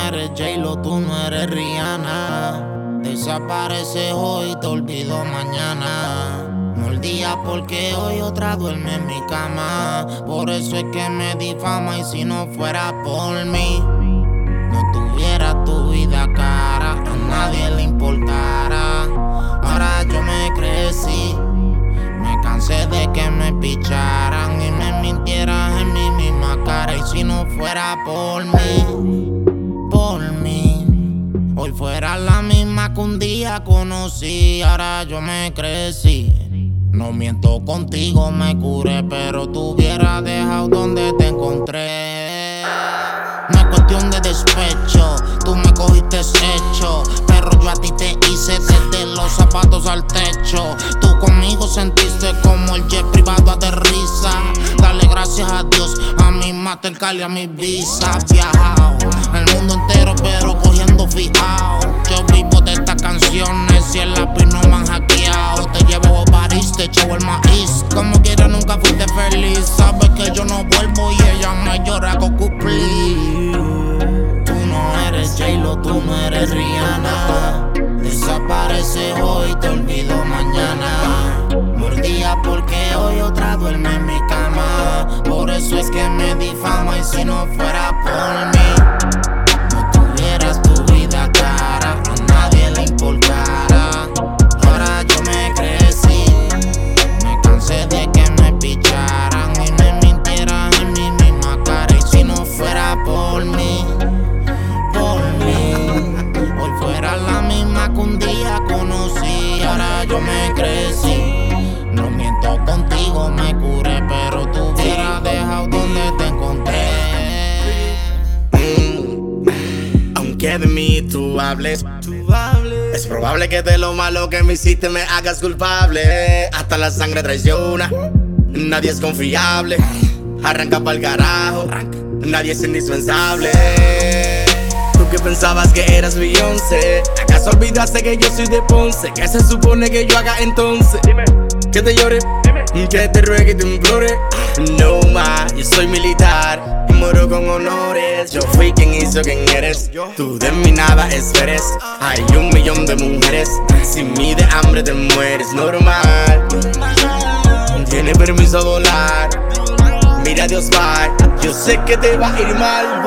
eres J-Lo, tú no eres Rihanna. Desapareces hoy, te olvido mañana. No el día porque hoy otra duerme en mi cama. Por eso es que me difama y si no fuera por mí, no tuviera tu vida cara, a nadie le importara. Ahora yo me crecí, me cansé de que me picharan y me mintieran en mi misma cara. Y si no fuera por mí, hoy fuera la misma que un día conocí. Ahora yo me crecí, no miento contigo, me curé, pero tú hubieras dejado donde te encontré. No es cuestión de despecho, tú me cogiste hecho, pero yo a ti te hice desde los zapatos al techo. Tú conmigo sentiste como el jet privado aterriza. Dale gracias a Dios, a mi Mastercard y a mi Visa. Viajado el mundo entero, pero cogiendo fijado. Yo vivo de estas canciones, si el lápiz no me han hackeado. Te llevo a París, te echo el maíz. Como quiera nunca fuiste feliz. Sabes que yo no vuelvo y ella me llora con please. Tú no eres J-Lo, tú no eres Rihanna. Desapareces hoy, te olvido mañana. Mordía porque hoy otra duerme en mi cama. Por eso es que me difama y si no fuera por mí, no tuvieras tu vida cara, a nadie le importara. Ahora yo me crecí, me cansé de que me picharan y me mintieran en mi misma cara. Y si no fuera por mí, hoy fuera la misma que un día conocí. Ahora yo me crecí, no miento contigo, me curé, pero tú hubieras dejado donde te encontré. Aunque de mí tú hables, es probable que de lo malo que me hiciste me hagas culpable. Hasta la sangre traiciona, nadie es confiable. Arranca pa'l carajo, nadie es indispensable. Tú que pensabas que eras Beyoncé, ¿acaso olvidaste que yo soy de Ponce? ¿Qué se supone que yo haga entonces? Dime. Que te llore, dime. Que te ruegue y te implore. No más, yo soy militar y muero con honores. Yo fui quien hizo quien eres. Tú de mí nada esperes. Hay 1 millón de mujeres, si mí de hambre te mueres. Normal, tiene permiso a volar. Mira Dios va, yo sé que te va a ir mal.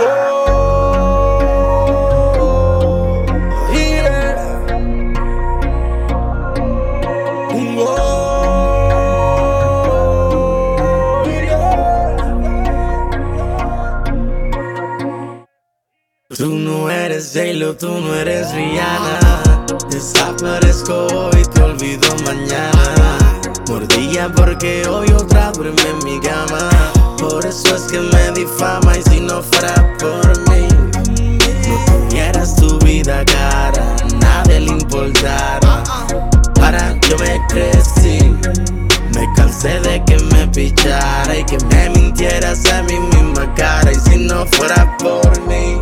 Tú no eres J-Lo, tú no eres Rihanna. Desaparezco hoy, te olvido mañana. Mordía porque hoy otra duerme en mi cama. Por eso es que me difama y si no fuera por mí, no tuvieras tu vida cara, nadie le importara. Ahora yo me crecí, me cansé de que me pichara y que me mintieras a mi misma cara. Y si no fuera por mí,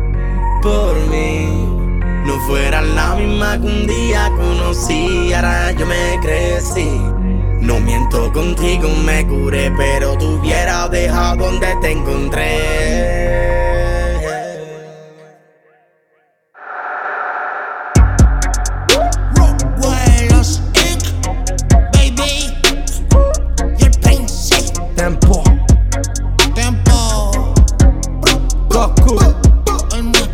no fuera la misma que un día conocí. Ahora yo me crecí, no miento contigo, me curé, pero tú hubieras dejado donde te encontré. Vuelos Inc, baby, y el príncipe. Tempo, Goku, el mueca,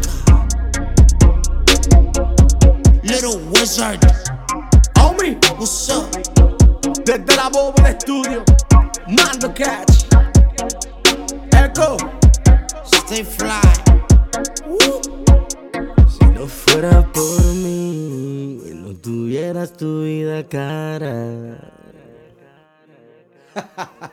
Little Wizard. Homie, What's up? desde la Boba del estudio, Mando Catch, Echo. Stay fly. Si no fuera por mí, no tuvieras tu vida cara.